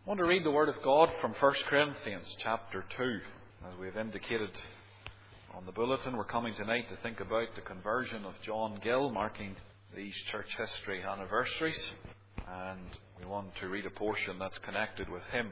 I want to read the Word of God from 1 Corinthians chapter 2. As we have indicated on the bulletin, we're coming tonight to think about the conversion of John Gill, marking these church history anniversaries. And we want to read a portion that's connected with him.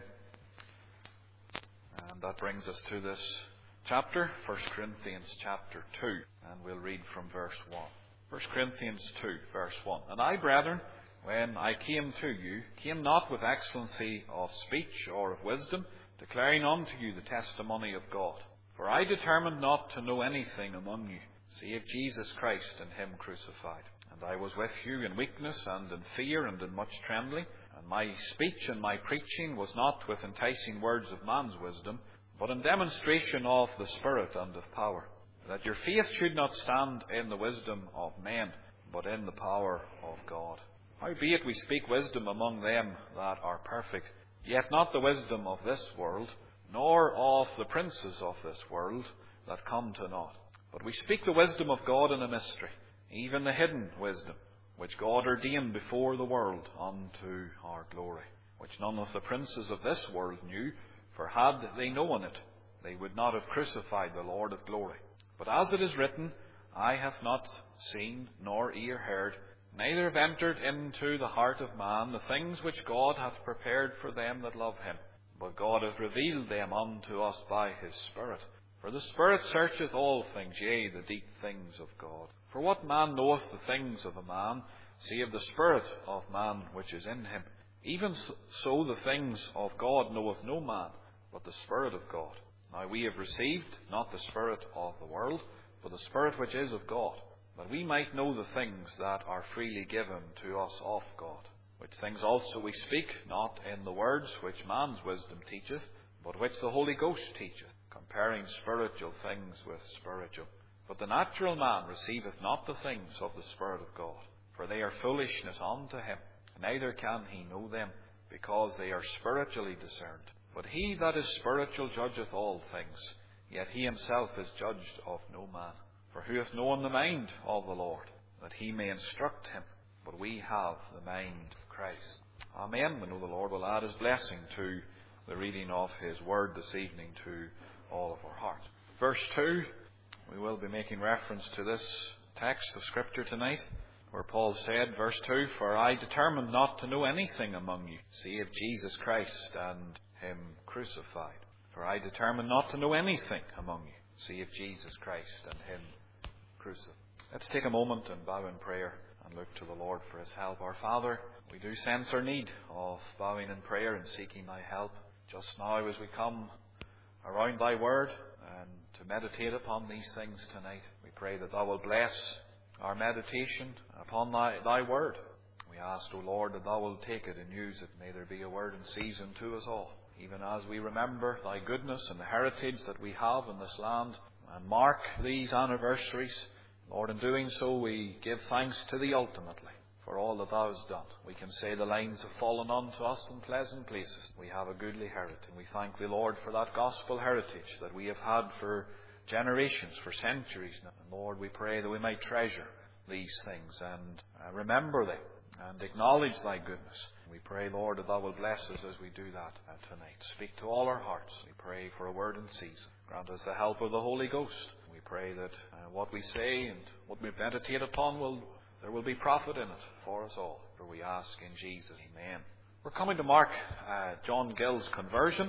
And that brings us to this chapter, 1 Corinthians chapter 2. And we'll read from verse 1. 1 Corinthians 2, verse 1. And I, brethren, when I came to you, came not with excellency of speech or of wisdom, declaring unto you the testimony of God. For I determined not to know anything among you, save Jesus Christ and him crucified. And I was with you in weakness and in fear and in much trembling. And my speech and my preaching was not with enticing words of man's wisdom, but in demonstration of the Spirit and of power, that your faith should not stand in the wisdom of men, but in the power of God. Howbeit we speak wisdom among them that are perfect, yet not the wisdom of this world, nor of the princes of this world that come to naught. But we speak the wisdom of God in a mystery, even the hidden wisdom, which God ordained before the world unto our glory, which none of the princes of this world knew, for had they known it, they would not have crucified the Lord of glory. But as it is written, eye hath not seen, nor ear heard, neither have entered into the heart of man the things which God hath prepared for them that love him. But God hath revealed them unto us by his Spirit. For the Spirit searcheth all things, yea, the deep things of God. For what man knoweth the things of a man, save the Spirit of man which is in him? Even so the things of God knoweth no man, but the Spirit of God. Now we have received not the spirit of the world, but the Spirit which is of God, that we might know the things that are freely given to us of God. Which things also we speak, not in the words which man's wisdom teacheth, but which the Holy Ghost teacheth, comparing spiritual things with spiritual. But the natural man receiveth not the things of the Spirit of God, for they are foolishness unto him, neither can he know them, because they are spiritually discerned. But he that is spiritual judgeth all things, yet he himself is judged of no man. For who hath known the mind of the Lord, that he may instruct him? But we have the mind of Christ. Amen. We know the Lord will add his blessing to the reading of his word this evening to all of our hearts. Verse 2, we will be making reference to this text of Scripture tonight, where Paul said, verse 2, For I determined not to know anything among you, save Jesus Christ and him crucified. For I determined not to know anything among you, save Jesus Christ and him crucified. Let's take a moment and bow in prayer and look to the Lord for his help. Our Father, we do sense our need of bowing in prayer and seeking thy help. Just now as we come around thy word and to meditate upon these things tonight, we pray that thou wilt bless our meditation upon thy word. We ask, O Lord, that thou wilt take it and use it. May there be a word in season to us all, even as we remember thy goodness and the heritage that we have in this land and mark these anniversaries. Lord, in doing so, we give thanks to thee ultimately for all that thou hast done. We can say the lines have fallen unto us in pleasant places. We have a goodly heritage. And we thank thee, Lord, for that gospel heritage that we have had for generations, for centuries now. And Lord, we pray that we might treasure these things and remember them and acknowledge thy goodness. We pray, Lord, that thou wilt bless us as we do that tonight. Speak to all our hearts. We pray for a word in season. Grant us the help of the Holy Ghost. We pray that what we say and what we meditate upon, there will be profit in it for us all. For we ask in Jesus' Amen. We're coming to mark John Gill's conversion,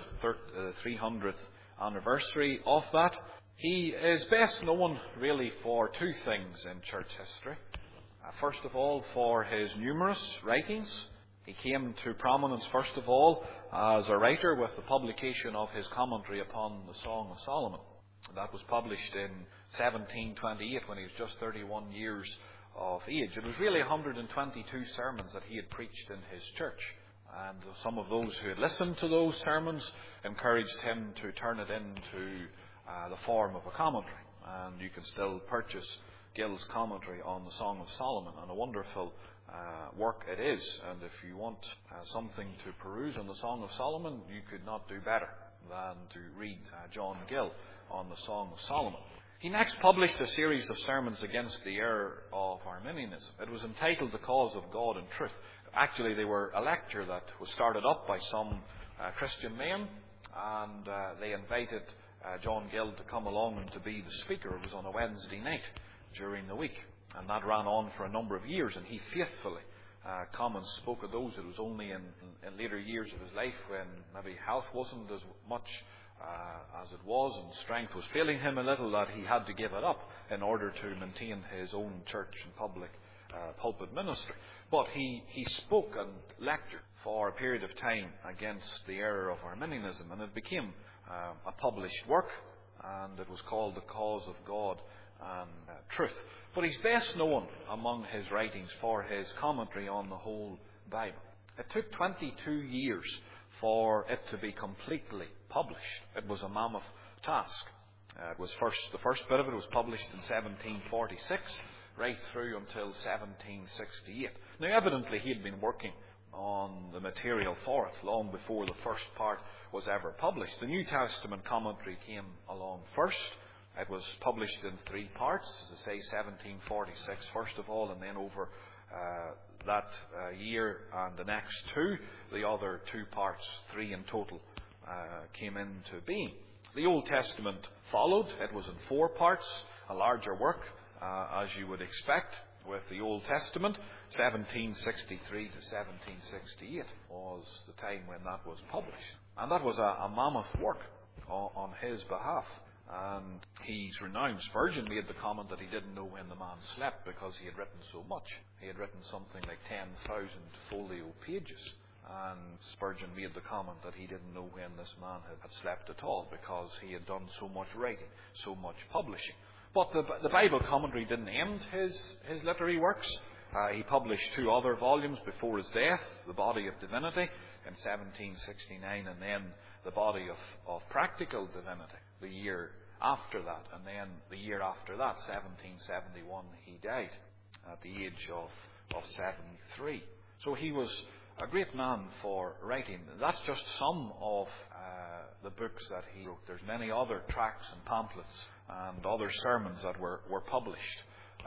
300th anniversary of that. He is best known really for two things in church history. First of all, for his numerous writings. He came to prominence, first of all, as a writer with the publication of his commentary upon the Song of Solomon. That was published in 1728 when he was just 31 years of age. It was really 122 sermons that he had preached in his church. And some of those who had listened to those sermons encouraged him to turn it into the form of a commentary. And you can still purchase Gill's commentary on the Song of Solomon, and a wonderful work it is. And if you want something to peruse on the Song of Solomon, you could not do better than to read John Gill on the Song of Solomon. He next published a series of sermons against the error of Arminianism. It was entitled The Cause of God and Truth. Actually, they were a lecture that was started up by some Christian men, and they invited John Gill to come along and to be the speaker. It was on a Wednesday night during the week, and that ran on for a number of years, and he faithfully come and spoke of those. It was only in later years of his life, when maybe health wasn't as much as it was, and strength was failing him a little, that he had to give it up in order to maintain his own church and public pulpit ministry. But he spoke and lectured for a period of time against the error of Arminianism, and it became a published work, and it was called The Cause of God and Truth. But he's best known among his writings for his commentary on the whole Bible. It took 22 years for it to be completely published. It was a mammoth task. The first bit of it was published in 1746, right through until 1768. Now, evidently, he had been working on the material for it long before the first part was ever published. The New Testament commentary came along first. It was published in 3 parts, as I say, 1746 first of all, and then over that year and the next 2, the other 2 parts, 3 in total, came into being. The Old Testament followed. It was in 4 parts, a larger work, as you would expect with the Old Testament. 1763 to 1768 was the time when that was published. And that was a mammoth work on his behalf. And he's renowned. Spurgeon made the comment that he didn't know when the man slept because he had written so much. He had written something like 10,000 folio pages. And Spurgeon made the comment that he didn't know when this man had slept at all, because he had done so much writing, so much publishing. But the Bible commentary didn't end his literary works. He published 2 other volumes before his death, The Body of Divinity in 1769, and then The Body of Practical Divinity the year after that. And then the year after that, 1771, he died at the age of 73. So he was a great man for writing. That's just some of the books that he wrote. There's many other tracts and pamphlets and other sermons that were published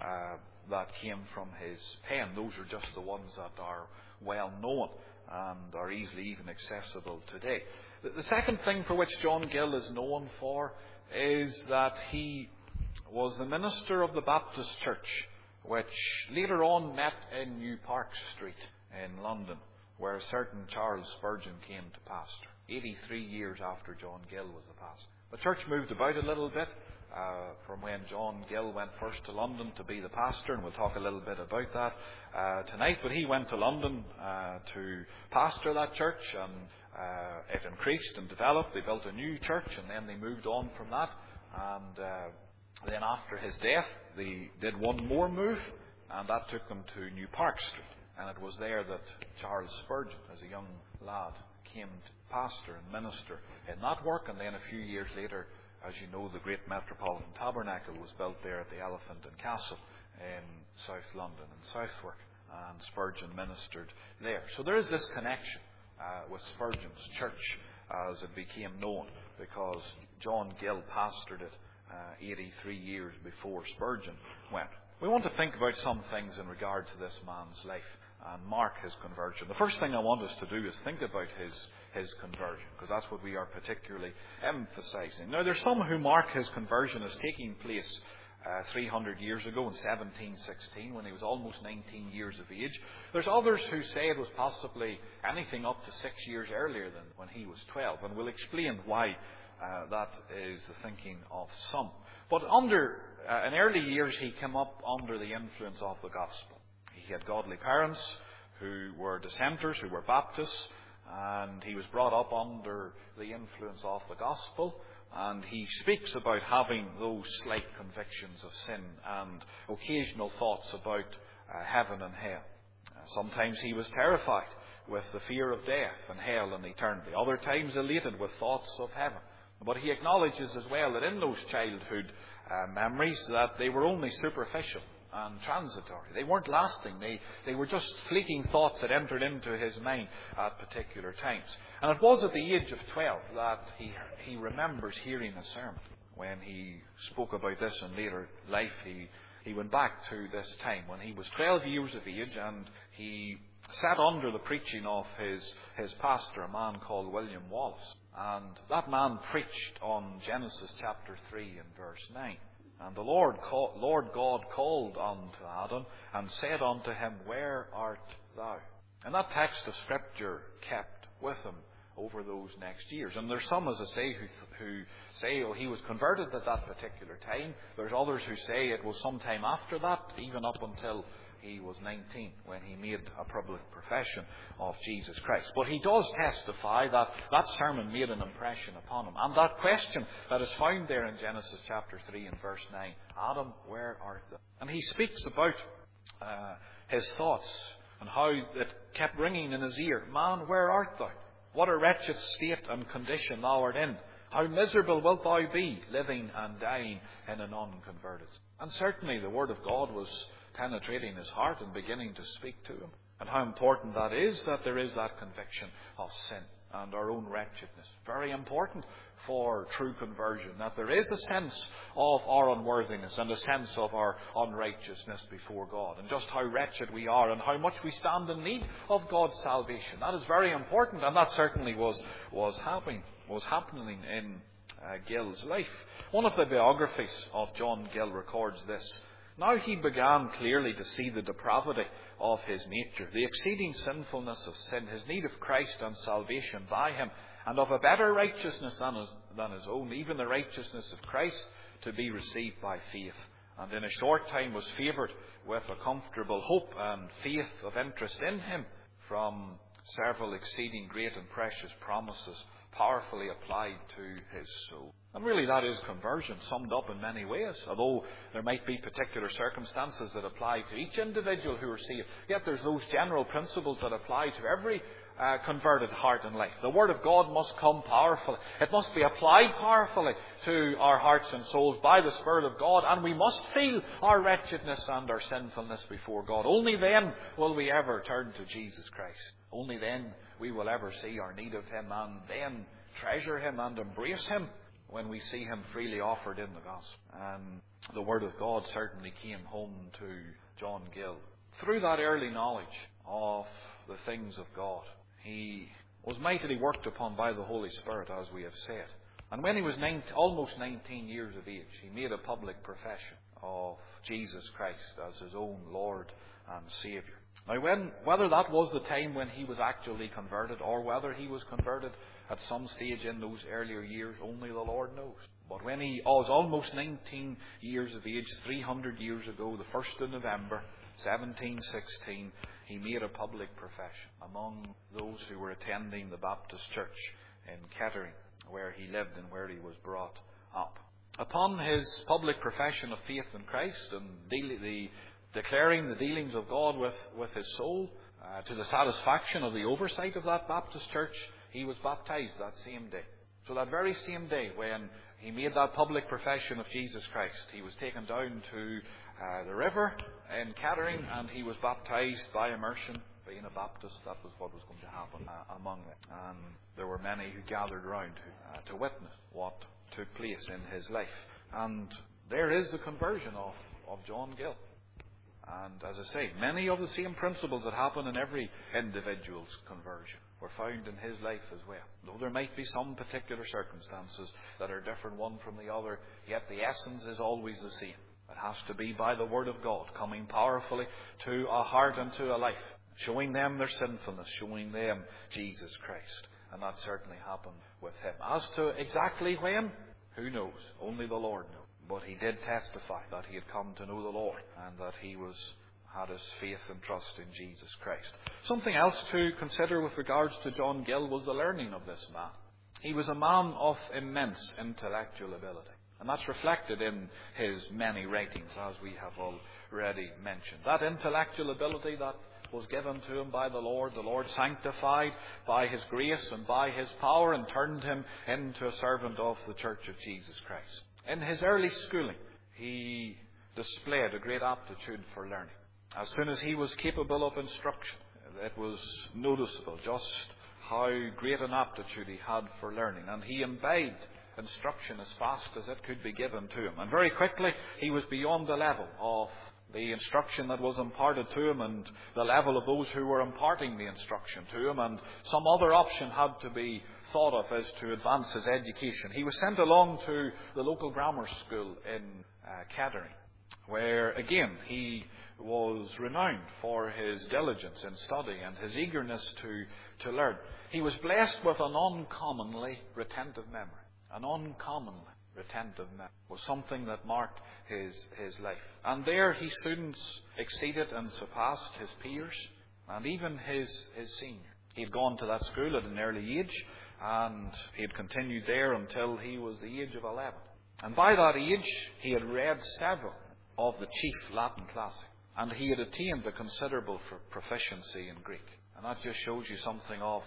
that came from his pen. Those are just the ones that are well known and are easily even accessible today. The second thing for which John Gill is known for is that he was the minister of the Baptist Church, which later on met in New Park Street in London, where a certain Charles Spurgeon came to pastor, 83 years after John Gill was the pastor. The church moved about a little bit from when John Gill went first to London to be the pastor, and we'll talk a little bit about that tonight. But he went to London to pastor that church, and it increased and developed. They built a new church, and then they moved on from that. And then after his death, they did one more move, and that took them to New Park Street. And it was there that Charles Spurgeon, as a young lad, came to pastor and minister in that work. And then a few years later, as you know, the great Metropolitan Tabernacle was built there at the Elephant and Castle in South London, in Southwark, and Spurgeon ministered there. So there is this connection with Spurgeon's church, as it became known, because John Gill pastored it 83 years before Spurgeon went. We want to think about some things in regard to this man's life and mark his conversion. The first thing I want us to do is think about his conversion, because that's what we are particularly emphasizing. Now, there's some who mark his conversion as taking place 300 years ago in 1716, when he was almost 19 years of age. There's others who say it was possibly anything up to 6 years earlier than when he was 12, and we'll explain why that is the thinking of some. But in early years, he came up under the influence of the gospel. He had godly parents who were dissenters, who were Baptists, and he was brought up under the influence of the gospel. And he speaks about having those slight convictions of sin and occasional thoughts about heaven and hell. Sometimes he was terrified with the fear of death and hell and eternity. Other times elated with thoughts of heaven. But he acknowledges as well that in those childhood memories that they were only superficial and transitory. They weren't lasting. They were just fleeting thoughts that entered into his mind at particular times. And it was at the age of 12 that he remembers hearing a sermon. When he spoke about this in later life, he went back to this time when he was 12 years of age, and he sat under the preaching of his pastor, a man called William Wallace. And that man preached on Genesis chapter 3 and verse 9. And the Lord God called unto Adam and said unto him, Where art thou? And that text of Scripture kept with him over those next years. And there's some, as I say, who say, he was converted at that particular time. There's others who say it was sometime after that, even up until he was 19, when he made a public profession of Jesus Christ. But he does testify that that sermon made an impression upon him. And that question that is found there in Genesis chapter 3 and verse 9, Adam, where art thou? And he speaks about his thoughts and how it kept ringing in his ear, Man, where art thou? What a wretched state and condition thou art in. How miserable wilt thou be, living and dying in an unconverted. And certainly the Word of God was penetrating his heart and beginning to speak to him. And how important that is, that there is that conviction of sin and our own wretchedness. Very important for true conversion, that there is a sense of our unworthiness and a sense of our unrighteousness before God, and just how wretched we are and how much we stand in need of God's salvation. That is very important, and that certainly was happening in Gill's life. One of the biographies of John Gill records this. Now he began clearly to see the depravity of his nature, the exceeding sinfulness of sin, his need of Christ and salvation by him, and of a better righteousness than his own, even the righteousness of Christ, to be received by faith. And in a short time was favoured with a comfortable hope and faith of interest in him from several exceeding great and precious promises powerfully applied to his soul. And really that is conversion, summed up in many ways. Although there might be particular circumstances that apply to each individual who are saved, yet there's those general principles that apply to every converted heart and life. The Word of God must come powerfully. It must be applied powerfully to our hearts and souls by the Spirit of God, and we must feel our wretchedness and our sinfulness before God. Only then will we ever turn to Jesus Christ. Only then we will ever see our need of Him, and then treasure Him and embrace Him when we see Him freely offered in the gospel. And the Word of God certainly came home to John Gill through that early knowledge of the things of God. He was mightily worked upon by the Holy Spirit, as we have said. And when he was almost 19 years of age, he made a public profession of Jesus Christ as his own Lord and Saviour. Now, whether that was the time when he was actually converted, or whether he was converted at some stage in those earlier years, only the Lord knows. But when he was almost 19 years of age, 300 years ago, the 1st of November, 1716, he made a public profession among those who were attending the Baptist church in Kettering, where he lived and where he was brought up. Upon his public profession of faith in Christ and declaring the dealings of God with his soul, to the satisfaction of the oversight of that Baptist church, he was baptized that same day. So that very same day when he made that public profession of Jesus Christ, he was taken down to the river in Kettering, and he was baptized by immersion. Being a Baptist, that was what was going to happen among them. And there were many who gathered round to witness what took place in his life. And there is the conversion of John Gill. And as I say, many of the same principles that happen in every individual's conversion were found in his life as well. Though there might be some particular circumstances that are different one from the other, yet the essence is always the same. It has to be by the Word of God, coming powerfully to a heart and to a life, showing them their sinfulness, showing them Jesus Christ. And that certainly happened with him. As to exactly when, who knows? Only the Lord knows. But he did testify that he had come to know the Lord, and that he had his faith and trust in Jesus Christ. Something else to consider with regards to John Gill was the learning of this man. He was a man of immense intellectual ability. And that's reflected in his many writings, as we have already mentioned. That intellectual ability that was given to him by the Lord sanctified by His grace and by His power, and turned him into a servant of the Church of Jesus Christ. In his early schooling, he displayed a great aptitude for learning. As soon as he was capable of instruction, it was noticeable just how great an aptitude he had for learning. And he imbibed instruction as fast as it could be given to him. And very quickly, he was beyond the level of the instruction that was imparted to him and the level of those who were imparting the instruction to him, and some other option had to be thought of as to advance his education. He was sent along to the local grammar school in Kettering, where again he was renowned for his diligence in study and his eagerness to learn. He was blessed with an uncommonly retentive memory. An uncommonly retentive memory was something that marked his life. And there his students exceeded and surpassed his peers and even his senior. He had gone to that school at an early age, and he had continued there until he was the age of 11. And by that age he had read several of the chief Latin classics, and he had attained a considerable proficiency in Greek. And that just shows you something of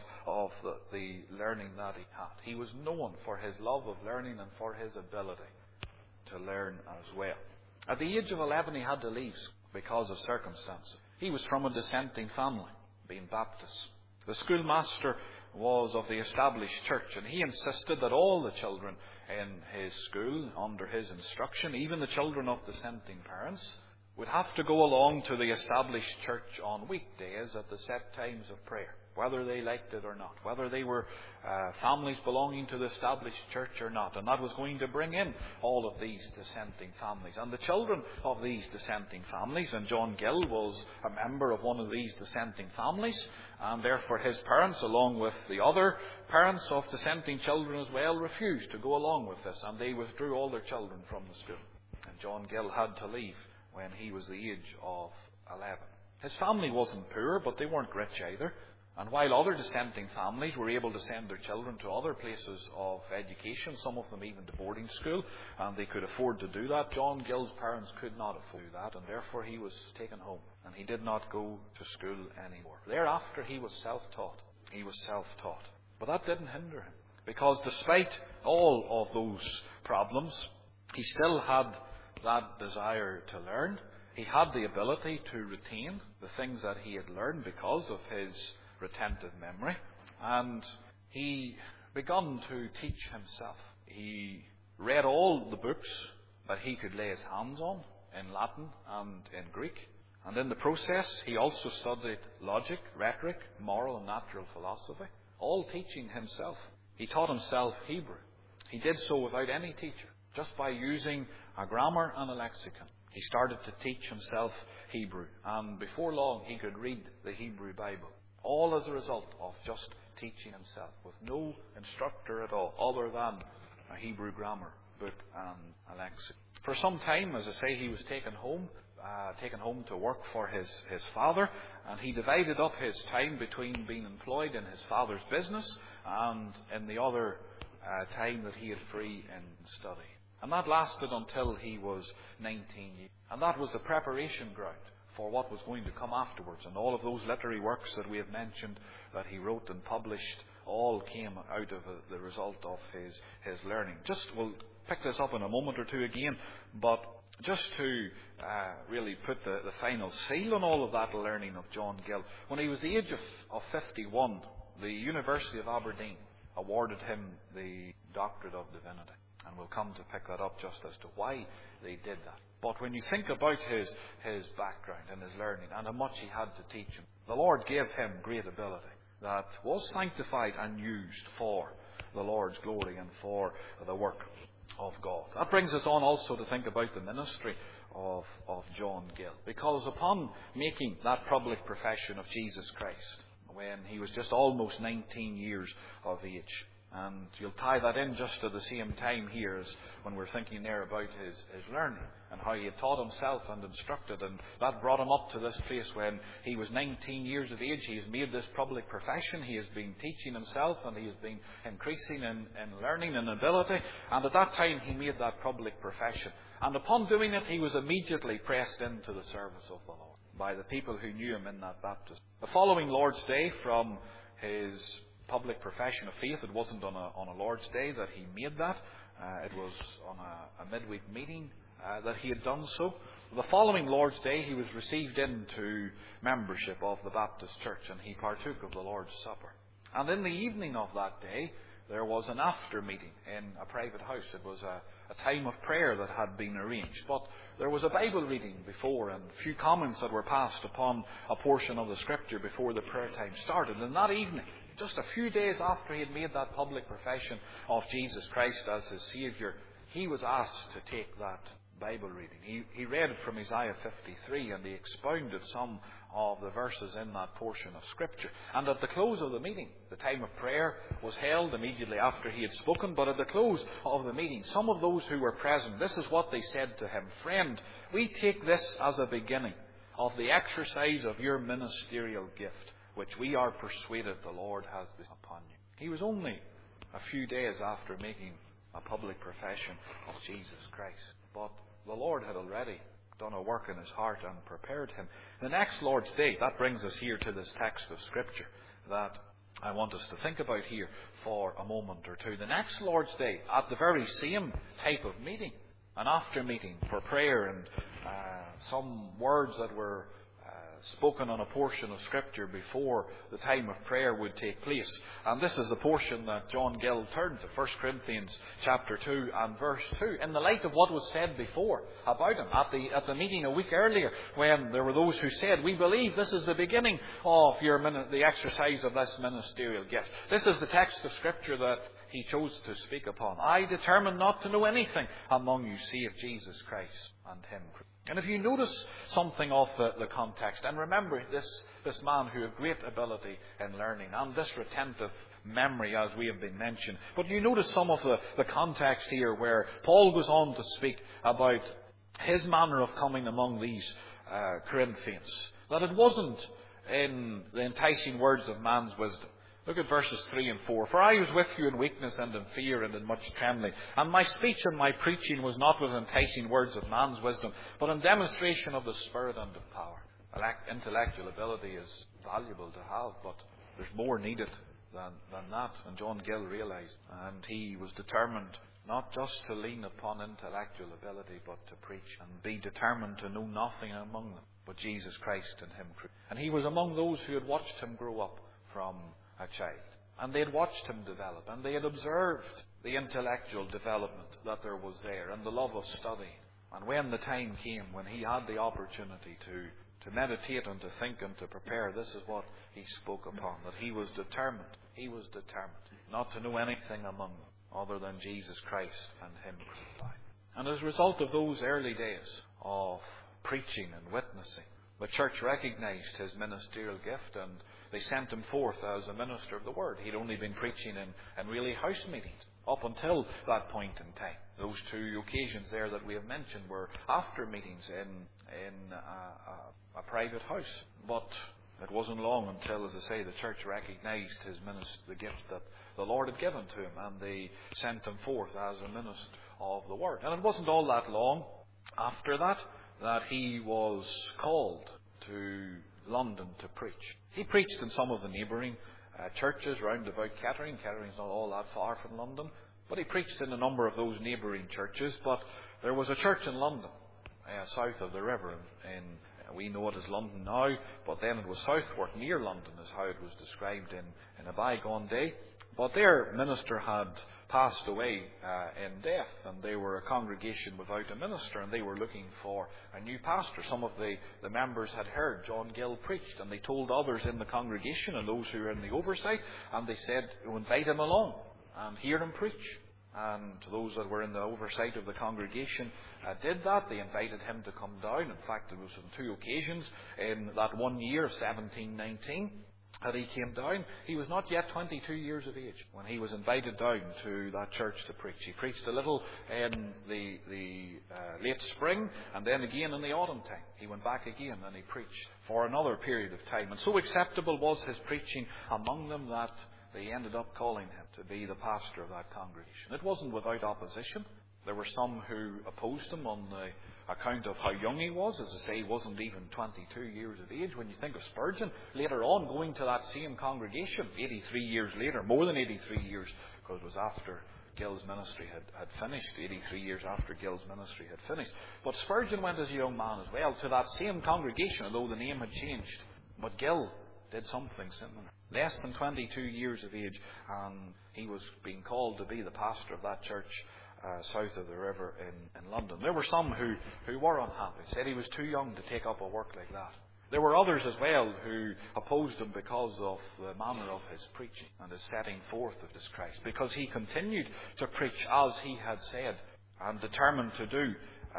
the learning that he had. He was known for his love of learning and for his ability to learn as well. At the age of 11 he had to leave because of circumstances. He was from a dissenting family, being Baptist. The schoolmaster was of the established church, and he insisted that all the children in his school, under his instruction, even the children of dissenting parents, would have to go along to the established church on weekdays at the set times of prayer, whether they liked it or not, whether they were families belonging to the established church or not. And that was going to bring in all of these dissenting families. And the children of these dissenting families, and John Gill was a member of one of these dissenting families, and therefore his parents, along with the other parents of dissenting children as well, refused to go along with this, and they withdrew all their children from the school. And John Gill had to leave when he was the age of 11. His family wasn't poor, but they weren't rich either. And while other dissenting families were able to send their children to other places of education, some of them even to boarding school, and they could afford to do that, John Gill's parents could not afford that, and therefore he was taken home, and he did not go to school anymore. Thereafter he was self-taught. He was self-taught. But that didn't hinder him, because despite all of those problems, he still had that desire to learn. He had the ability to retain the things that he had learned because of his retentive memory, and he began to teach himself. He read all the books that he could lay his hands on in Latin and in Greek, and in the process he also studied logic, rhetoric, moral and natural philosophy, all teaching himself. He taught himself Hebrew. He did so without any teacher, just by using a grammar and a lexicon. He started to teach himself Hebrew, and before long he could read the Hebrew Bible, all as a result of just teaching himself, with no instructor at all, other than a Hebrew grammar book and a lexicon. For some time, as I say, he was taken home to work for his father, and he divided up his time between being employed in his father's business and in the other time that he had free in study. And that lasted until he was 19 years. And that was the preparation ground for what was going to come afterwards. And all of those literary works that we have mentioned that he wrote and published all came out of the result of his learning. We'll pick this up in a moment or two again, but just to really put the final seal on all of that learning of John Gill, when he was the age of 51, the University of Aberdeen awarded him the Doctorate of Divinity. And we'll come to pick that up just as to why they did that. But when you think about his background and his learning and how much he had to teach him, the Lord gave him great ability that was sanctified and used for the Lord's glory and for the work of God. That brings us on also to think about the ministry of John Gill. Because upon making that public profession of Jesus Christ, when he was just almost 19 years of age, and you'll tie that in just at the same time here as when we're thinking there about his learning and how he had taught himself and instructed, and that brought him up to this place when he was 19 years of age. He has made this public profession. He has been teaching himself, and he has been increasing in learning and ability. And at that time he made that public profession. And upon doing it, he was immediately pressed into the service of the Lord by the people who knew him in that baptism. The following Lord's Day from his public profession of faith, it wasn't on a Lord's Day that he made that. It was on a midweek meeting that he had done so. The following Lord's Day he was received into membership of the Baptist Church, and he partook of the Lord's Supper. And in the evening of that day, there was an after meeting in a private house. It was a time of prayer that had been arranged. But there was a Bible reading before and a few comments that were passed upon a portion of the Scripture before the prayer time started. And that evening, just a few days after he had made that public profession of Jesus Christ as his Saviour, he was asked to take that Bible reading. He read it from Isaiah 53 and he expounded some of the verses in that portion of Scripture. And at the close of the meeting, the time of prayer was held immediately after he had spoken, but at the close of the meeting, some of those who were present, this is what they said to him: "Friend, we take this as a beginning of the exercise of your ministerial gift, which we are persuaded the Lord has bestowed upon you." He was only a few days after making a public profession of Jesus Christ, but the Lord had already done a work in his heart and prepared him. The next Lord's Day, that brings us here to this text of Scripture that I want us to think about here for a moment or two. The next Lord's Day, at the very same type of meeting, an after meeting for prayer and some words that were spoken on a portion of Scripture before the time of prayer would take place. And this is the portion that John Gill turned to, 1 Corinthians chapter 2 and verse 2. In the light of what was said before about him at the meeting a week earlier, when there were those who said, "We believe this is the beginning of the exercise of this ministerial gift." This is the text of Scripture that he chose to speak upon. "I determined not to know anything among you save Jesus Christ and him." And if you notice something of the context, and remember this man who had great ability in learning and this retentive memory, as we have been mentioned, but you notice some of the context here where Paul goes on to speak about his manner of coming among these Corinthians, that it wasn't in the enticing words of man's wisdom. Look at verses 3 and 4. "For I was with you in weakness and in fear and in much trembling. And my speech and my preaching was not with enticing words of man's wisdom, but in demonstration of the Spirit and of power." Intellectual ability is valuable to have, but there's more needed than that. And John Gill realised. And he was determined not just to lean upon intellectual ability, but to preach, and be determined to know nothing among them but Jesus Christ and him. And he was among those who had watched him grow up from a child. And they had watched him develop, and they had observed the intellectual development that there was there, and the love of study. And when the time came, when he had the opportunity to meditate and to think and to prepare, this is what he spoke upon, that he was determined not to know anything among them other than Jesus Christ and him crucified. And as a result of those early days of preaching and witnessing, the church recognized his ministerial gift, and they sent him forth as a minister of the Word. He'd only been preaching in really house meetings up until that point in time. Those two occasions there that we have mentioned were after meetings in a private house. But it wasn't long until, as I say, the church recognized the gift that the Lord had given to him, and they sent him forth as a minister of the Word. And it wasn't all that long after that he was called to London to preach. He preached in some of the neighbouring churches round about Kettering. Kettering's not all that far from London. But he preached in a number of those neighbouring churches. But there was a church in London, south of the river. We know it as London now, but then it was Southwark, near London, is how it was described in a bygone day. But their minister had passed away in death, and they were a congregation without a minister, and they were looking for a new pastor. Some of the members had heard John Gill preached, and they told others in the congregation and those who were in the oversight, and they said, "Invite him along and hear him preach." And those that were in the oversight of the congregation did that. They invited him to come down. In fact, it was on 2 occasions in that one year, 1719. that he came down. He was not yet 22 years of age when he was invited down to that church to preach. He preached a little in the late spring, and then again in the autumn time. He went back again and he preached for another period of time. And so acceptable was his preaching among them that they ended up calling him to be the pastor of that congregation. It wasn't without opposition. There were some who opposed him on the account of how young he was. As I say, he wasn't even 22 years of age. When you think of Spurgeon, later on going to that same congregation, 83 years later, more than 83 years, because it was after Gill's ministry had finished, 83 years after Gill's ministry had finished. But Spurgeon went as a young man as well to that same congregation, although the name had changed. But Gill did something similar. Less than 22 years of age, and he was being called to be the pastor of that church south of the river in London. There were some who were unhappy, said he was too young to take up a work like that. There were others as well who opposed him because of the manner of his preaching and his setting forth of this Christ, because he continued to preach as he had said and determined to do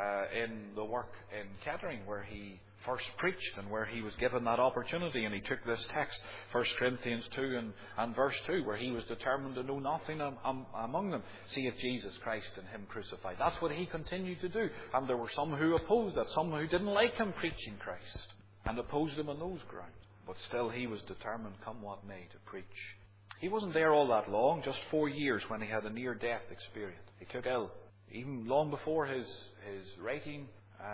in the work in Kettering, where he first preached and where he was given that opportunity. And he took this text, 1 Corinthians 2 and verse 2, where he was determined to know nothing among them save Jesus Christ and him crucified. That's what he continued to do. And there were some who opposed that, some who didn't like him preaching Christ and opposed him on those grounds. But still he was determined, come what may, to preach. He wasn't there all that long, just 4 years, when he had a near-death experience. He took ill. Even long before his writing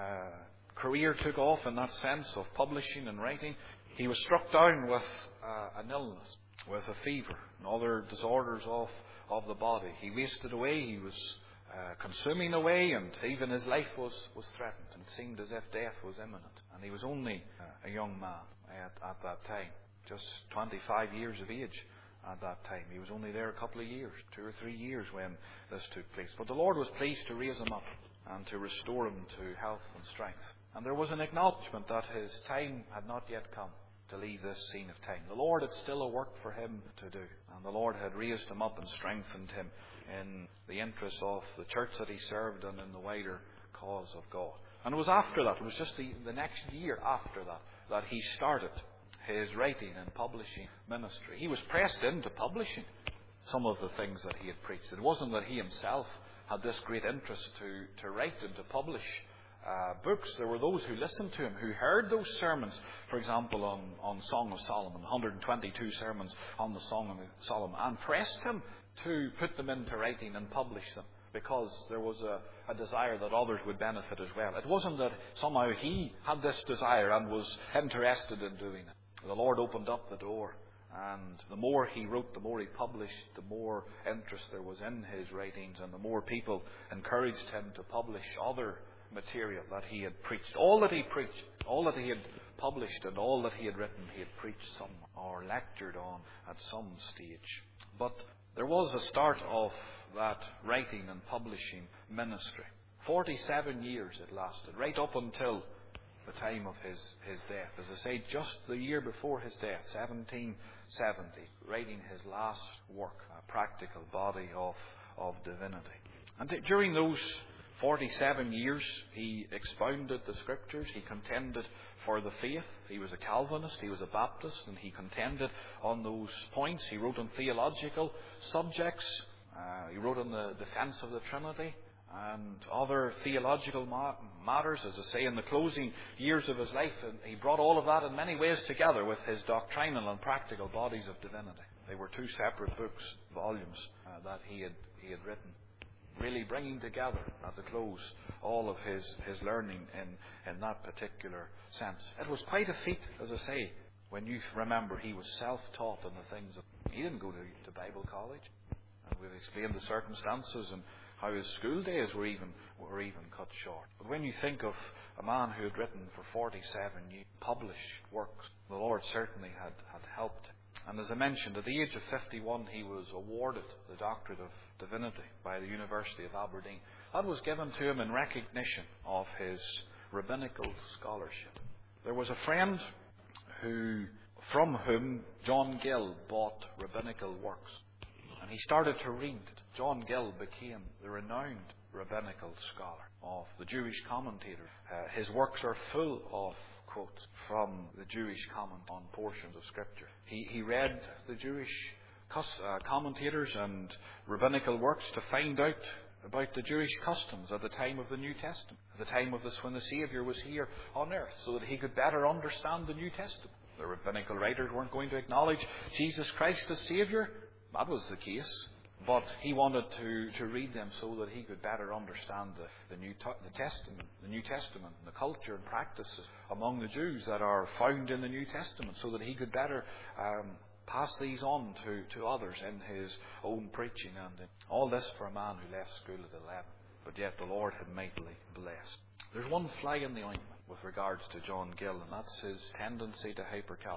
career took off in that sense of publishing and writing, he was struck down with an illness, with a fever and other disorders of the body. He wasted away, he was consuming away, and even his life was threatened, and it seemed as if death was imminent. And he was only a young man at that time, just 25 years of age at that time. He was only there a couple of years, 2 or 3 years, when this took place. But the Lord was pleased to raise him up and to restore him to health and strength. And there was an acknowledgement that his time had not yet come to leave this scene of time. The Lord had still a work for him to do. And the Lord had raised him up and strengthened him in the interests of the church that he served and in the wider cause of God. And it was after that, it was just the next year after that he started his writing and publishing ministry. He was pressed into publishing some of the things that he had preached. It wasn't that he himself had this great interest to write and to publish books. There were those who listened to him, who heard those sermons, for example, on Song of Solomon, 122 sermons on the Song of Solomon, and pressed him to put them into writing and publish them, because there was a desire that others would benefit as well. It wasn't that somehow he had this desire and was interested in doing it. The Lord opened up the door, and the more he wrote, the more he published, the more interest there was in his writings, and the more people encouraged him to publish other material that he had preached. All that he preached, all that he had published, and all that he had written, he had preached some or lectured on at some stage. But there was a start of that writing and publishing ministry. 47 years it lasted, right up until the time of his death. As I say, just the year before his death, 1770, writing his last work, a practical body of divinity. And during those 47 years, he expounded the Scriptures, he contended for the faith. He was a Calvinist, he was a Baptist, and he contended on those points. He wrote on theological subjects, he wrote on the defence of the Trinity, and other theological matters, as I say, in the closing years of his life. And he brought all of that in many ways together with his doctrinal and practical bodies of divinity. They were 2 separate books, volumes, that he had written, really bringing together at the close all of his learning in that particular sense. It was quite a feat, as I say, when you remember he was self-taught in the things he didn't go to Bible college. And we've explained the circumstances and how his school days were even cut short. But when you think of a man who had written for 47 years, published works, the Lord certainly had helped him. And as I mentioned, at the age of 51, he was awarded the Doctorate of Divinity by the University of Aberdeen. That was given to him in recognition of his rabbinical scholarship. There was a friend from whom John Gill bought rabbinical works, and he started to read it. John Gill became the renowned rabbinical scholar of the Jewish commentators. His works are full of quotes from the Jewish comment on portions of Scripture. He read the Jewish commentators and rabbinical works to find out about the Jewish customs at the time of the New Testament, at the time of when the Saviour was here on earth, so that he could better understand the New Testament. The rabbinical writers weren't going to acknowledge Jesus Christ as Saviour. That was the case. But he wanted to read them so that he could better understand the New Testament, and the culture and practices among the Jews that are found in the New Testament, so that he could better pass these on to others in his own preaching. And all this for a man who left school at 11. But yet the Lord had mightily blessed. There's one fly in the ointment with regards to John Gill, and that's his tendency to hyper-Calvin.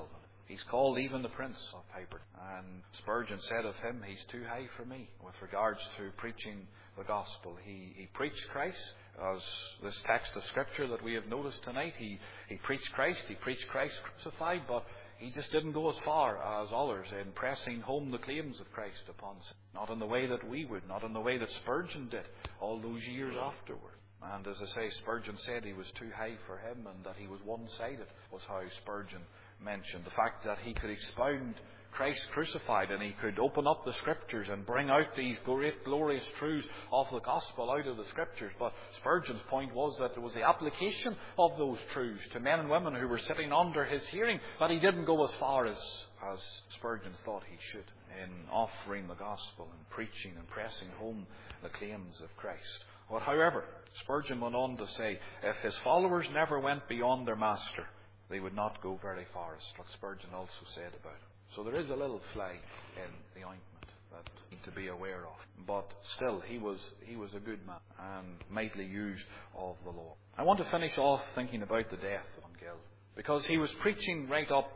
He's called even the Prince of Piper. And Spurgeon said of him, he's too high for me with regards to preaching the gospel. He preached Christ, as this text of Scripture that we have noticed tonight. He preached Christ crucified, but he just didn't go as far as others in pressing home the claims of Christ upon us. Not in the way that we would, not in the way that Spurgeon did all those years afterward. And as I say, Spurgeon said he was too high for him and that he was one-sided, was how Spurgeon mentioned. The fact that he could expound Christ crucified and he could open up the Scriptures and bring out these great glorious truths of the gospel out of the Scriptures. But Spurgeon's point was that it was the application of those truths to men and women who were sitting under his hearing that he didn't go as far as Spurgeon thought he should in offering the gospel and preaching and pressing home the claims of Christ. But however, Spurgeon went on to say, if his followers never went beyond their master, they would not go very far, as Spurgeon also said about it. So there is a little fly in the ointment that we need to be aware of. But still, he was a good man and mightily used of the Lord. I want to finish off thinking about the death of John Gill, because he was preaching right up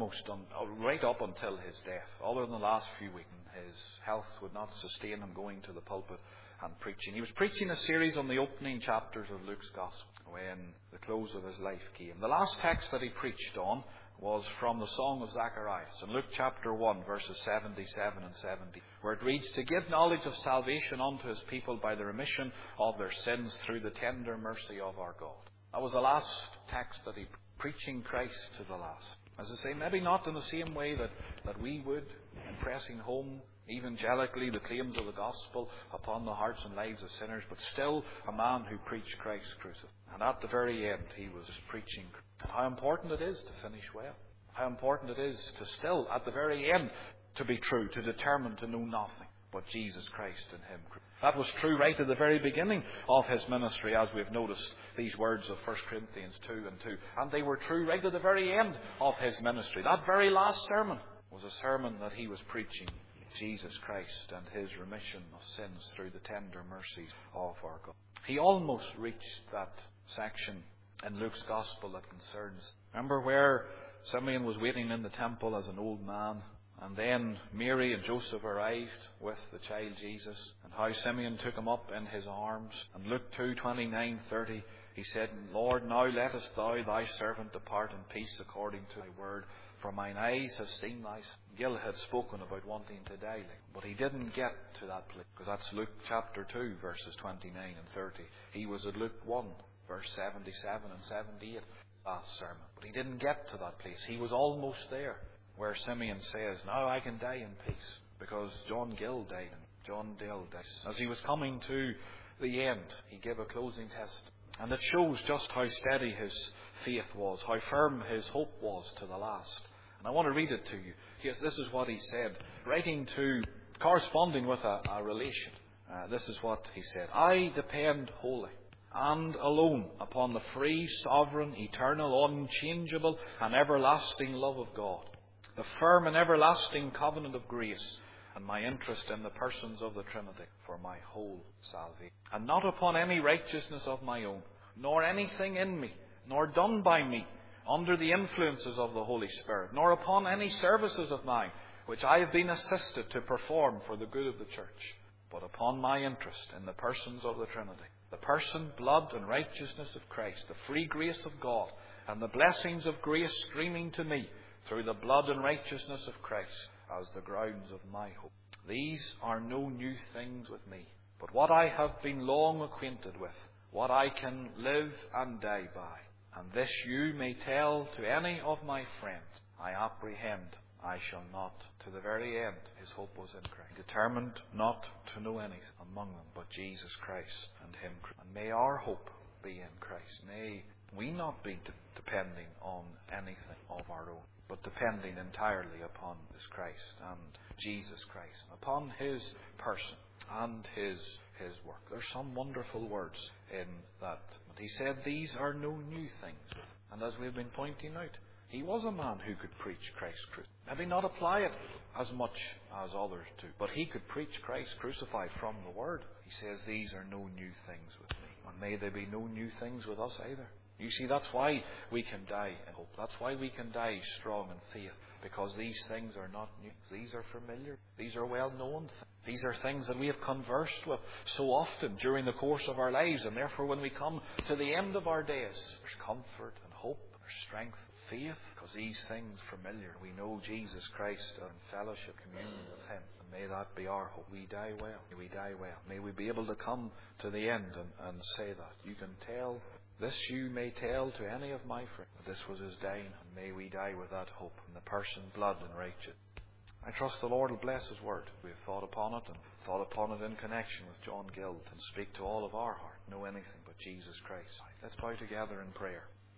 until his death. Other than the last few weeks, his health would not sustain him going to the pulpit and preaching. He was preaching a series on the opening chapters of Luke's Gospel when the close of his life came. The last text that he preached on was from the Song of Zacharias in Luke chapter 1, verses 77 and 70, where it reads, to give knowledge of salvation unto his people by the remission of their sins through the tender mercy of our God. That was the last text that he preaching Christ to the last. As I say, maybe not in the same way that we would, in pressing home evangelically the claims of the gospel upon the hearts and lives of sinners, but still a man who preached Christ crucified. And at the very end, he was preaching. And how important it is to finish well. How important it is to still, at the very end, to be true, to determine to know nothing but Jesus Christ and Him. That was true right at the very beginning of his ministry, as we've noticed these words of 1 Corinthians 2 and 2. And they were true right at the very end of his ministry. That very last sermon was a sermon that he was preaching Jesus Christ and His remission of sins through the tender mercies of our God. He almost reached that section in Luke's Gospel that concerns. Remember where Simeon was waiting in the temple as an old man, and then Mary and Joseph arrived with the child Jesus, and how Simeon took him up in his arms. And Luke 2:29-30, he said, Lord, now lettest thou thy servant depart in peace according to thy word, for mine eyes have seen thy. Gill had spoken about wanting to die, but he didn't get to that place, because that's Luke chapter 2, verses 29 and 30. He was at Luke 1, verse 77 and 78, last sermon. But he didn't get to that place. He was almost there, where Simeon says, now I can die in peace, because John Gill died and John Gill died. As he was coming to the end, he gave a closing test. And it shows just how steady his faith was, how firm his hope was to the last. And I want to read it to you. Yes, this is what he said, corresponding with a relation. This is what he said. I depend wholly and alone upon the free, sovereign, eternal, unchangeable, and everlasting love of God, the firm and everlasting covenant of grace, and my interest in the persons of the Trinity for my whole salvation. And not upon any righteousness of my own, nor anything in me, nor done by me, under the influences of the Holy Spirit, nor upon any services of mine, which I have been assisted to perform for the good of the church, but upon my interest in the persons of the Trinity, the person, blood, and righteousness of Christ, the free grace of God, and the blessings of grace streaming to me through the blood and righteousness of Christ as the grounds of my hope. These are no new things with me, but what I have been long acquainted with, what I can live and die by. And this you may tell to any of my friends. I apprehend I shall not, to the very end, his hope was in Christ. Determined not to know anything among them but Jesus Christ and Him. And may our hope be in Christ. May we not be depending on anything of our own, but depending entirely upon this Christ and Jesus Christ, upon His person and His work. There's some wonderful words in that. He said these are no new things. And as we've been pointing out, he was a man who could preach Christ crucified. Maybe not apply it as much as others do, but he could preach Christ crucified from the Word. He says these are no new things with me. And may there be no new things with us either. You see, that's why we can die in hope. That's why we can die strong in faith. Because these things are not new. These are familiar. These are well-known things. These are things that we have conversed with so often during the course of our lives. And therefore, when we come to the end of our days, there's comfort and hope, there's strength, faith. Because these things are familiar. We know Jesus Christ and fellowship, communion with Him. And may that be our hope. We die well. May we die well. May we be able to come to the end and say that. You can tell. This you may tell to any of my friends. This was His dying, and may we die with that hope in the person, blood, and righteousness. I trust the Lord will bless His word. We have thought upon it, and thought upon it in connection with John Gill, and speak to all of our heart. Know anything but Jesus Christ. Let's bow together in prayer.